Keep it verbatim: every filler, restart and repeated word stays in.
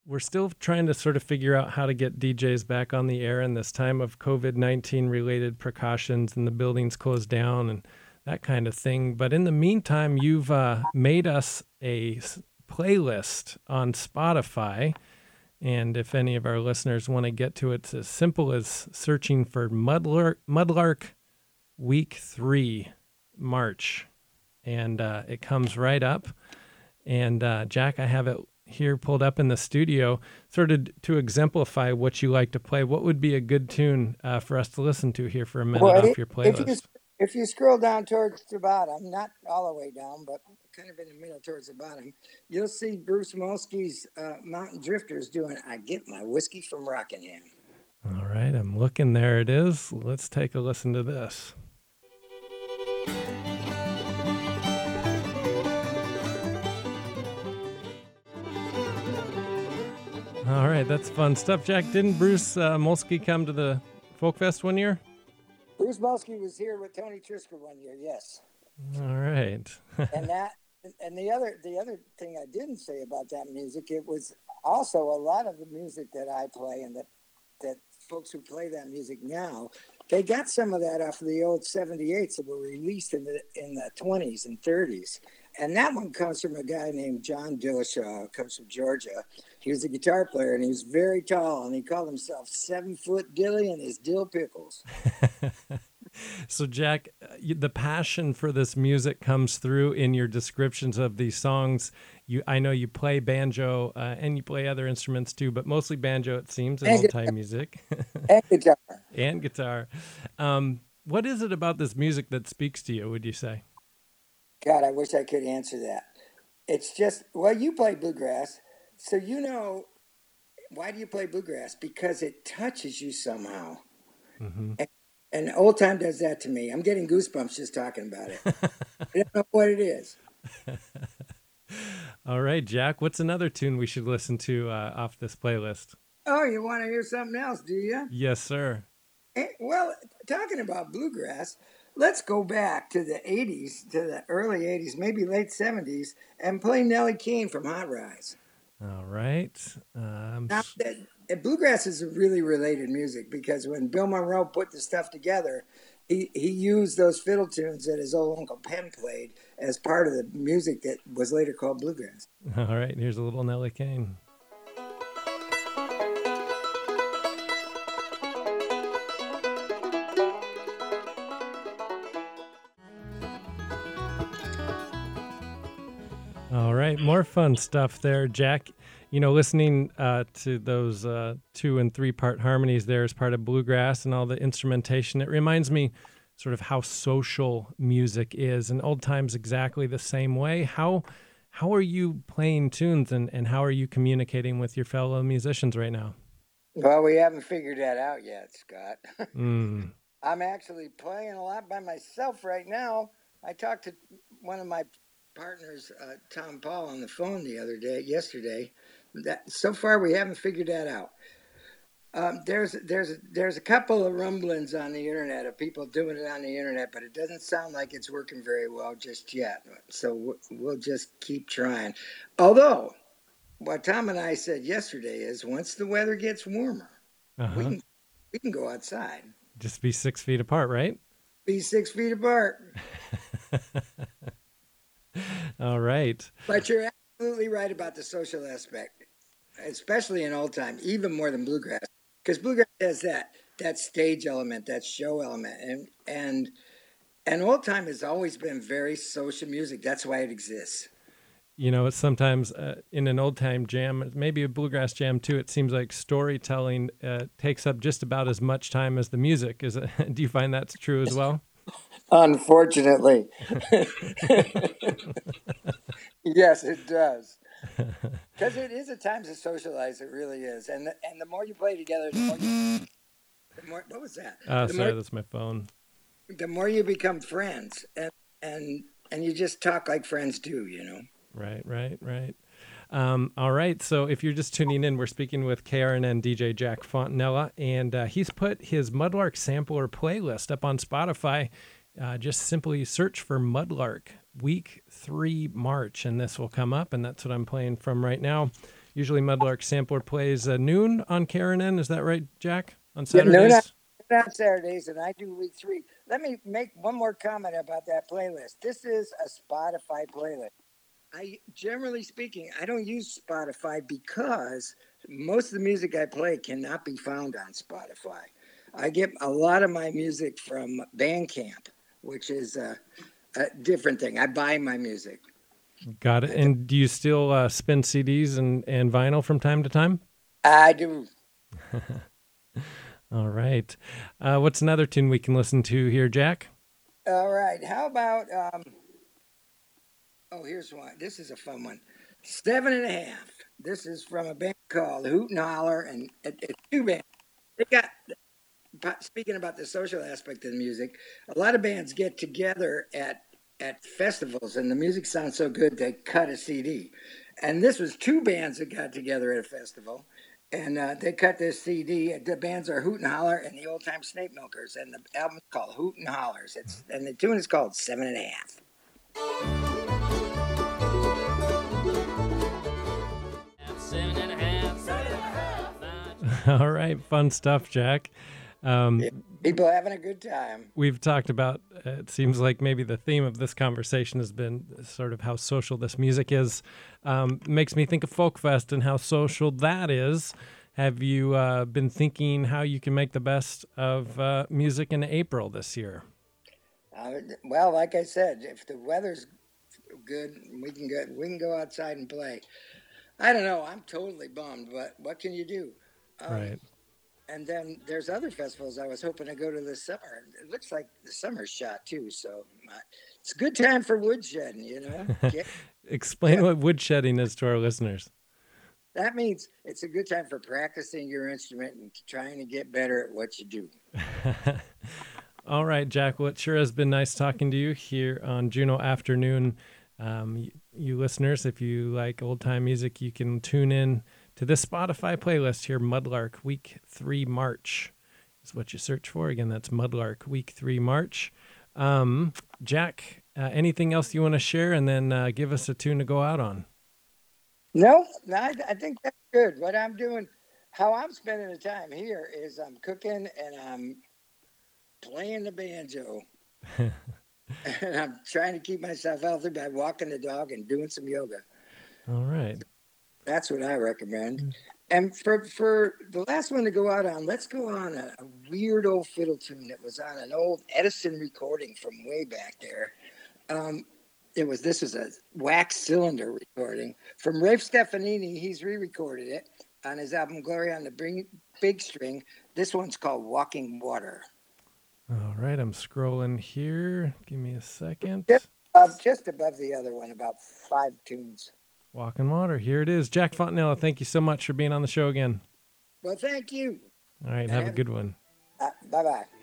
we're still trying to sort of figure out how to get D Js back on the air in this time of COVID nineteen related precautions and the buildings closed down and that kind of thing. But in the meantime, you've uh, made us a s- playlist on Spotify. And if any of our listeners want to get to it, it's as simple as searching for Mudlark, Mudlark Week three, March. And uh, it comes right up. And uh, Jack, I have it here pulled up in the studio, sort of to exemplify what you like to play. What would be a good tune uh, for us to listen to here for a minute Well, off your if you playlist? if you scroll down towards the bottom, not all the way down, but kind of in the middle towards the bottom, you'll see Bruce Molsky's uh, Mountain Drifters doing "I Get My Whiskey from Rockingham." All right, I'm looking. There it is. Let's take a listen to this. All right, that's fun stuff. Jack, didn't Bruce uh, Molsky come to the Folk Fest one year? Bruce Molsky was here with Tony Trisker one year, yes. All right. and that, and the other, the other thing I didn't say about that music, it was also a lot of the music that I play and that that folks who play that music now, they got some of that off of the old seventy-eights that were released in the in the twenties and thirties. And that one comes from a guy named John Dillashaw, comes from Georgia. He was a guitar player, and he was very tall, and he called himself Seven Foot Dilly and his Dill Pickles. So, Jack, the passion for this music comes through in your descriptions of these songs. You, I know you play banjo uh, and you play other instruments too, but mostly banjo, it seems, and old-time music. And guitar. and guitar. Um, what is it about this music that speaks to you, would you say? God, I wish I could answer that. It's just, well, you play bluegrass, so you know, why do you play bluegrass? Because it touches you somehow. Mm-hmm. And, and old time does that to me. I'm getting goosebumps just talking about it. I don't know what it is. All right, Jack, what's another tune we should listen to uh, off this playlist? Oh, you want to hear something else, do you? Yes, sir. Hey, well, talking about bluegrass, let's go back to the eighties, to the early eighties, maybe late seventies, and play Nellie Keane from Hot Rize. All right. Um, now, that, bluegrass is a really related music because when Bill Monroe put the stuff together, he, he used those fiddle tunes that his old Uncle Penn played as part of the music that was later called bluegrass. All right, here's a little Nellie Keane. All right, more fun stuff there, Jack. You know, listening uh, to those uh, two and three part harmonies there as part of bluegrass and all the instrumentation, it reminds me sort of how social music is, and old time's exactly the same way. How how are you playing tunes and, and how are you communicating with your fellow musicians right now? Well, we haven't figured that out yet, Scott. mm. I'm actually playing a lot by myself right now. I talked to one of my partners, uh, Tom Paul, on the phone the other day, yesterday. That so far we haven't figured that out. Um, there's there's there's a couple of rumblings on the internet of people doing it on the internet, but it doesn't sound like it's working very well just yet. So we'll just keep trying. Although, what Tom and I said yesterday is, once the weather gets warmer, uh-huh. we can we can go outside. Just be six feet apart, right? Be six feet apart. All right. But you're absolutely right about the social aspect, especially in old time, even more than bluegrass, because bluegrass has that that stage element, that show element, and and and old time has always been very social music. That's why it exists. You know, it's sometimes uh, in an old time jam, maybe a bluegrass jam too, it seems like storytelling uh, takes up just about as much time as the music. Is it? Do you find that's true as well? Unfortunately. Yes, it does. Because it is a time to socialize, it really is. And the, and the more you play together, the more you... The more, what was that? Oh, the sorry, more, that's my phone. The more you become friends, and, and, and you just talk like friends do, you know? Right, right, right. Um, all right, so if you're just tuning in, we're speaking with K R N N D J Jack Fontanella, and uh, he's put his Mudlark Sampler playlist up on Spotify. Uh, just simply search for Mudlark Week three March, and this will come up, and that's what I'm playing from right now. Usually Mudlark Sampler plays uh, noon on K R N N. Is that right, Jack? On Yeah, no, Saturdays? not, not Saturdays, and I do week three. Let me make one more comment about that playlist. This is a Spotify playlist. I, generally speaking, I don't use Spotify because most of the music I play cannot be found on Spotify. I get a lot of my music from Bandcamp, which is a, a different thing. I buy my music. Got it. And do you still uh, spin C Ds and, and vinyl from time to time? I do. All right. Uh, what's another tune we can listen to here, Jack? All right. How about, um, oh, here's one. This is a fun one. Seven and a half. This is from a band called Hoot and Holler, and it, it's two bands. They got, speaking about the social aspect of the music, a lot of bands get together at at festivals, and the music sounds so good they cut a C D. And this was two bands that got together at a festival, and uh, they cut this C D. The bands are Hoot and Holler and the Old Time Snake Milkers, and the album is called Hoot and Hollers. It's and the tune is called Seven and a Half. Seven and a half. Seven and a half. All right, fun stuff, Jack. Um, Yeah, people having a good time. We've talked about, uh, it seems like maybe the theme of this conversation has been sort of how social this music is. Um, makes me think of Folk Fest and how social that is. Have you uh, been thinking how you can make the best of uh, music in April this year? Uh, well, like I said, if the weather's good, we can go. We can go outside and play. I don't know. I'm totally bummed, but what can you do? Um, Right. And then there's other festivals I was hoping to go to this summer. It looks like the summer's shot too, so uh, it's a good time for woodshedding. You know, Get, Explain what woodshedding is to our listeners. that means it's a good time for practicing your instrument and trying to get better at what you do. All right, Jack. Well, it sure has been nice talking to you here on Juno Afternoon. Um, you, you listeners, if you like old time music, you can tune in to this Spotify playlist here, Mudlark Week three March is what you search for. Again, that's Mudlark Week three March. Um, Jack, uh, anything else you want to share, and then uh, give us a tune to go out on? No, no, I, I think that's good. What I'm doing, how I'm spending the time here is I'm cooking and I'm playing the banjo. And I'm trying to keep myself healthy by walking the dog and doing some yoga. All right. That's what I recommend. And for for the last one to go out on, let's go on a, a weird old fiddle tune that was on an old Edison recording from way back there. Um, it was this was a wax cylinder recording from Rafe Stefanini. He's re-recorded it on his album Glory on the Bring, Big String. This one's called Walking Water. All right. I'm scrolling here. Give me a second. Just above, just above the other one, about five tunes. Walking Water. Here it is. Jack Fontanella, thank you so much for being on the show again. Well, thank you. All right. Have a good one. Uh, bye-bye.